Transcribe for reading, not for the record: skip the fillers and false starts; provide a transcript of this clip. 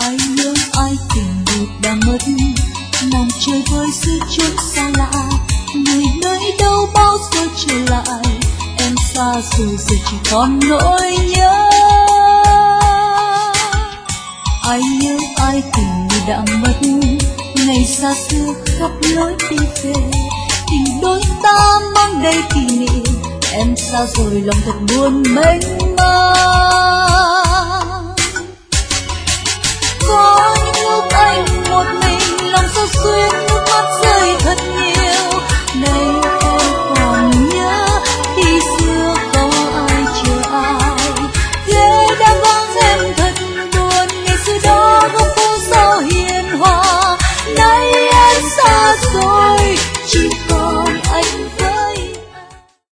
ai nhớ ai tình được đã mất, nằm chơi với giữa chốn xa lạ, người nơi đâu bao giờ trở lại, em xa rồi giờ chỉ còn nỗi nhớ. Ai nhớ ai tình người đã mất, ngày xa xưa khắp lối đi về, tình đôi ta mang đầy kỷ niệm, em xa rồi lòng thật buồn mênh